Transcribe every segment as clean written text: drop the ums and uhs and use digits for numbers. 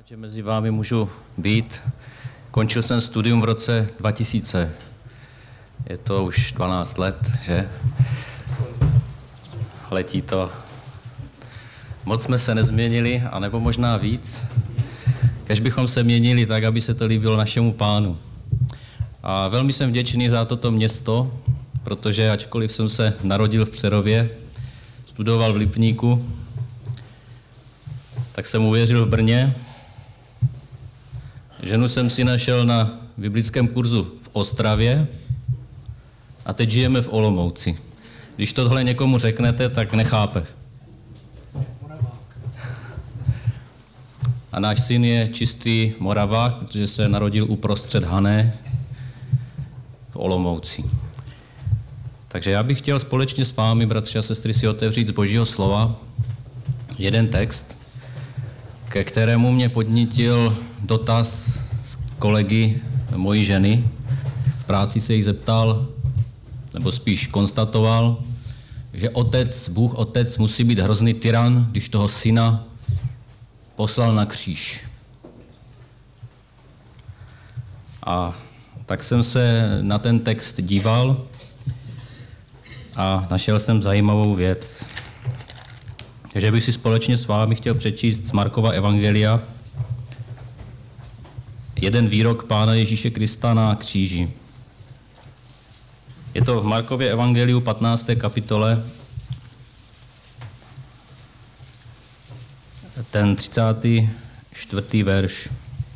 že mezi vámi můžu být. Končil jsem studium v roce 2000. Je to už 12 let, že? Letí to. Moc jsme se nezměnili, anebo možná víc. Kež bychom se měnili tak, aby se to líbilo našemu Pánu. A velmi jsem vděčný za toto město, protože ačkoliv jsem se narodil v Přerově, studoval v Lipníku, tak jsem uvěřil v Brně. Ženu jsem si našel na biblickém kurzu v Ostravě a teď žijeme v Olomouci. Když tohle někomu řeknete, tak nechápe. A náš syn je čistý Moravák, protože se narodil uprostřed Hané v Olomouci. Takže já bych chtěl společně s vámi, bratři a sestry, si otevřít z Božího slova jeden text, ke kterému mě podnítil dotaz z kolegy mojí ženy. V práci se jí zeptal, nebo spíš konstatoval, že Bůh Otec musí být hrozný tyran, když toho syna poslal na kříž. A tak jsem se na ten text díval a našel jsem zajímavou věc. Takže bych si společně s vámi chtěl přečíst z Markova evangelia jeden výrok Pána Ježíše Krista na kříži. Je to v Markově evangeliu 15. kapitole, ten 34. verš.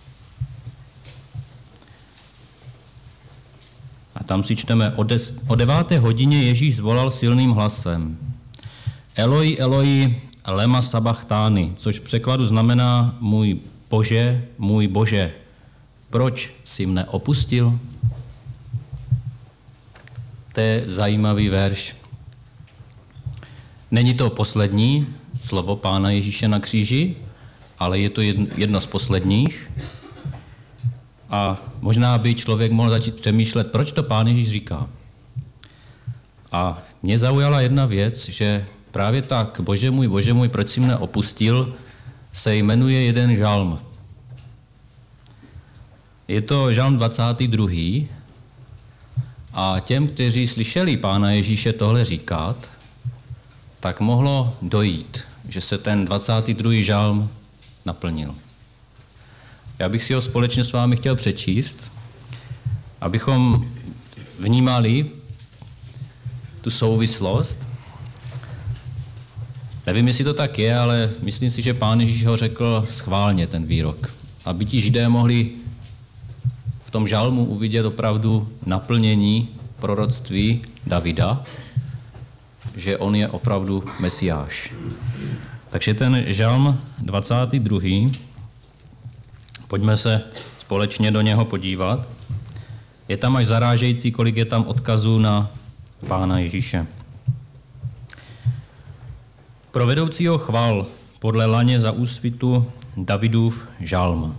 A tam si čteme, o 9. hodině Ježíš zvolal silným hlasem: Eloi, Eloi, lema sabachthani, což v překladu znamená můj Bože, proč jsi mne opustil? To je zajímavý verš. Není to poslední slovo Pána Ježíše na kříži, ale je to jedno z posledních. A možná by člověk mohl začít přemýšlet, proč to Pán Ježíš říká. A mě zaujala jedna věc, že právě tak, Bože můj, proč jsi mne opustil, se jmenuje jeden žalm. Je to žalm 22. A těm, kteří slyšeli Pána Ježíše tohle říkat, tak mohlo dojít, že se ten 22. žalm naplnil. Já bych si ho společně s vámi chtěl přečíst, abychom vnímali tu souvislost. Nevím, jestli to tak je, ale myslím si, že Pán Ježíš ho řekl schválně, ten výrok. Aby ti Židé mohli v tom žalmu uvidět opravdu naplnění proroctví Davida, že on je opravdu Mesiáš. Takže ten žalm 22. Pojďme se společně do něho podívat. Je tam až zarážející, kolik je tam odkazů na Pána Ježíše. Pro vedoucího chval podle laně za úsvitu Davidův žalm.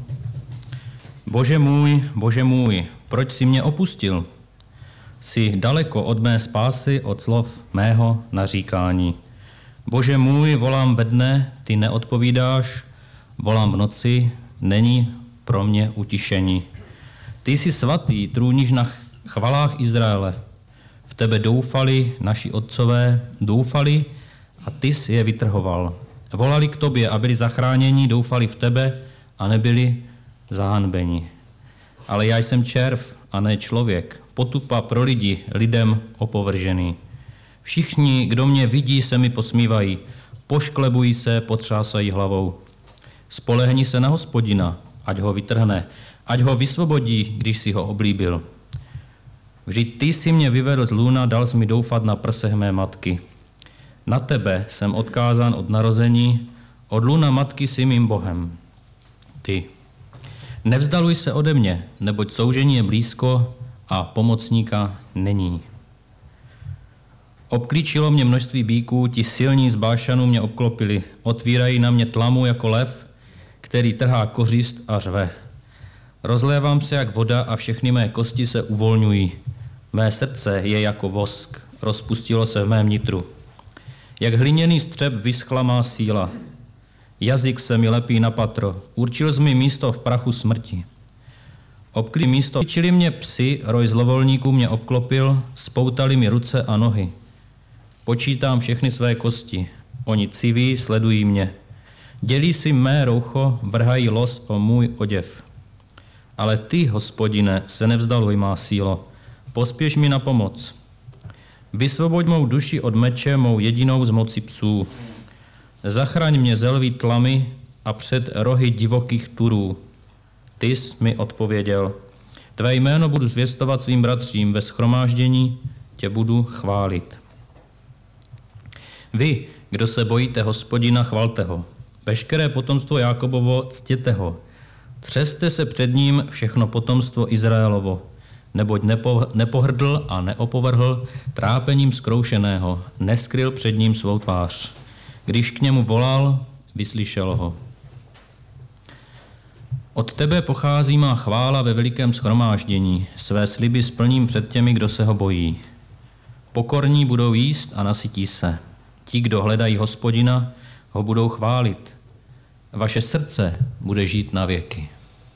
Bože můj, proč jsi mě opustil? Jsi daleko od mé spásy, od slov mého naříkání. Bože můj, volám ve dne, ty neodpovídáš, volám v noci, není pro mě utišení. Ty jsi svatý, trůníš na chvalách Izraele. V tebe doufali naši otcové, doufali a ty jsi je vytrhoval. Volali k tobě a byli zachráněni, doufali v tebe a nebyli zahanbeni. Ale já jsem červ a ne člověk, potupa pro lidi, lidem opovržený. Všichni, kdo mě vidí, se mi posmívají, pošklebují se, potřásají hlavou. Spolehni se na Hospodina, ať ho vytrhne, ať ho vysvobodí, když si ho oblíbil. Vždyť ty jsi mě vyvedl z lůna, dal jsi mi doufat na prsech mé matky. Na tebe jsem odkázán od narození, od lůna matky jsi mým Bohem. Ty. Nevzdaluj se ode mě, neboť soužení je blízko a pomocníka není. Obklíčilo mě množství býků, ti silní z Bášanu mě obklopili, otvírají na mě tlamu jako lev, který trhá kořist a řve. Rozlévám se jak voda a všechny mé kosti se uvolňují. Mé srdce je jako vosk, rozpustilo se v mém nitru. Jak hliněný střep vyschla má síla. Jazyk se mi lepí na patro. Určil jsi mi místo v prachu smrti. Obklí místo. Vyčili mě psi, roj zlovolníků mě obklopil, spoutali mi ruce a nohy. Počítám všechny své kosti. Oni civí, sledují mě. Dělí si mé roucho, vrhají los o můj oděv. Ale ty, Hospodine, se nevzdaluj, má sílo. Pospěš mi na pomoc. Vysvoboď mou duši od meče, mou jedinou z moci psů. Zachraň mě ze lví tlamy a před rohy divokých turů. Ty jsi mi odpověděl. Tvé jméno budu zvěstovat svým bratřím, ve shromáždění tě budu chválit. Vy, kdo se bojíte Hospodina, chvalte ho. Veškeré potomstvo Jákobovo, ctěte ho. Třeste se před ním všechno potomstvo Izraelovo, neboť nepohrdl a neopovrhl trápením zkroušeného, neskryl před ním svou tvář. Když k němu volal, vyslyšel ho. Od tebe pochází má chvála ve velikém shromáždění, své sliby splním před těmi, kdo se ho bojí. Pokorní budou jíst a nasytí se. Ti, kdo hledají Hospodina, ho budou chválit. Vaše srdce bude žít na věky.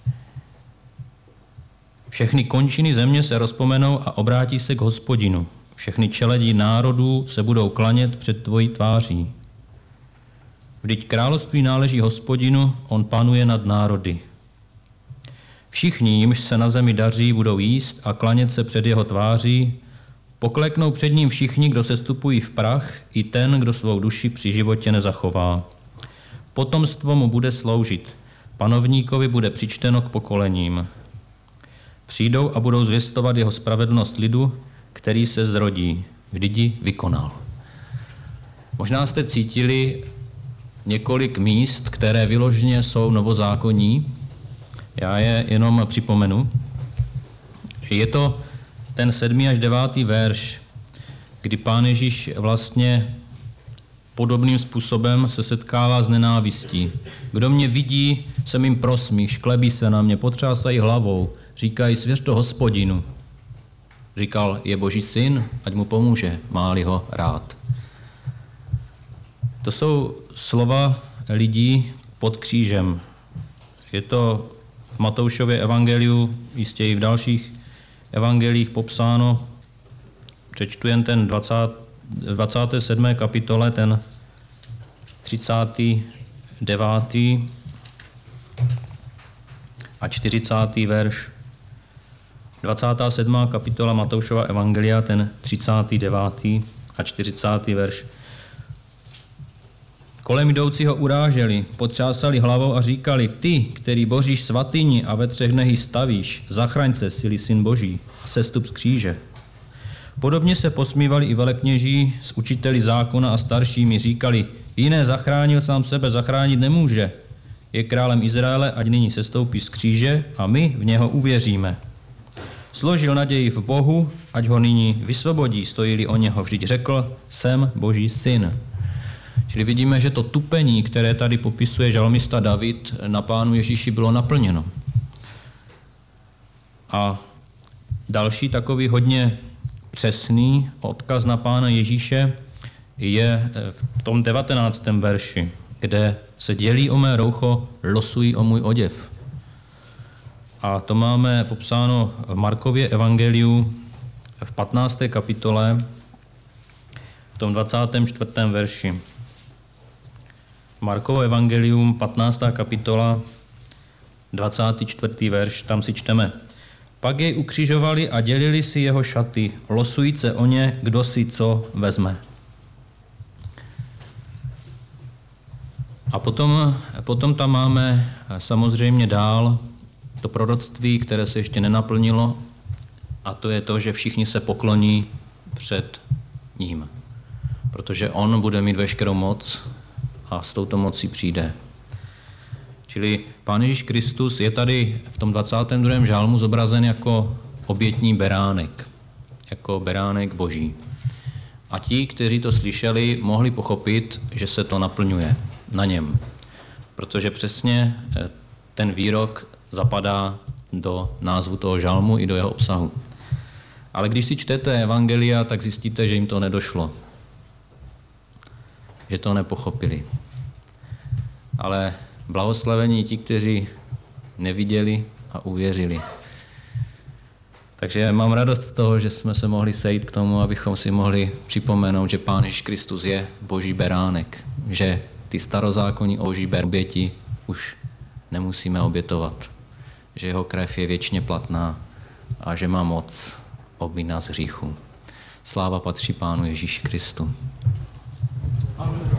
Všechny končiny země se rozpomenou a obrátí se k Hospodinu. Všechny čeledí národů se budou klanět před tvojí tváří. Vždyť království náleží Hospodinu, on panuje nad národy. Všichni, jimž se na zemi daří, budou jíst a klanět se před jeho tváří. Pokleknou před ním všichni, kdo se stupují v prach, i ten, kdo svou duši při životě nezachová. Potomstvo mu bude sloužit, panovníkovi bude přičteno k pokolením. Přijdou a budou zvěstovat jeho spravedlnost lidu, který se zrodí. Vždyť ji vykonal. Možná jste cítili několik míst, které vyloženě jsou novozákonní. Já je jenom připomenu. Je to ten 7. až 9. verš, kdy Pán Ježíš vlastně podobným způsobem se setkává s nenávistí. Kdo mě vidí, se jim prosmí, šklebí se na mě, potřásají hlavou, říkají, svěř to Hospodinu. Říkal, je Boží syn, ať mu pomůže, má-li ho rád. To jsou slova lidí pod křížem. Je to v Matoušově evangeliu, jistě i v dalších evangelích popsáno. Přečtu jen ten 27. kapitole, ten 39. a 40. verš. 27. kapitola Matoušova evangelia, ten 39. a 40. verš. Kolem jdoucího uráželi, potřásali hlavou a říkali, ty, který boříš svatyni a ve 3 dnech ji stavíš, zachraň se, sily syn Boží, a sestup z kříže. Podobně se posmívali i velekněží s učiteli zákona a staršími, říkali, jiné zachránil, sám sebe zachránit nemůže. Je králem Izraele, ať nyní sestoupí z kříže a my v něho uvěříme. Složil naději v Bohu, ať ho nyní vysvobodí, stojí-li o něho. Vždyť řekl, jsem Boží syn. Čili vidíme, že to tupení, které tady popisuje žalmista David, na Pánu Ježíši bylo naplněno. A další takový hodně přesný odkaz na Pána Ježíše je v tom 19. verši, kde se dělí o mé roucho, losují o můj oděv. A to máme popsáno v Markově evangeliu v 15. kapitole, v tom 24. verši. Markovo evangelium, 15. kapitola, 24. verš, tam si čteme. Pak jej ukřižovali a dělili si jeho šaty, losujíce o ně, kdo si co vezme. A potom tam máme samozřejmě dál to proroctví, které se ještě nenaplnilo, a to je to, že všichni se pokloní před ním, protože on bude mít veškerou moc a s touto mocí přijde. Čili Pán Ježíš Kristus je tady v tom 22. žálmu zobrazen jako obětní beránek, jako beránek Boží. A ti, kteří to slyšeli, mohli pochopit, že se to naplňuje na něm, protože přesně ten výrok zapadá do názvu toho žalmu i do jeho obsahu. Ale když si čtete evangelia, tak zjistíte, že jim to nedošlo. Že to nepochopili. ale blahoslavení ti, kteří neviděli a uvěřili. Takže mám radost z toho, že jsme se mohli sejít k tomu, abychom si mohli připomenout, že Pán Ježíš Kristus je Boží beránek, že ty starozákonní boží oběti už nemusíme obětovat, že jeho krev je věčně platná a že má moc obmýt nás hříchu. Sláva patří Pánu Ježíši Kristu. Amen.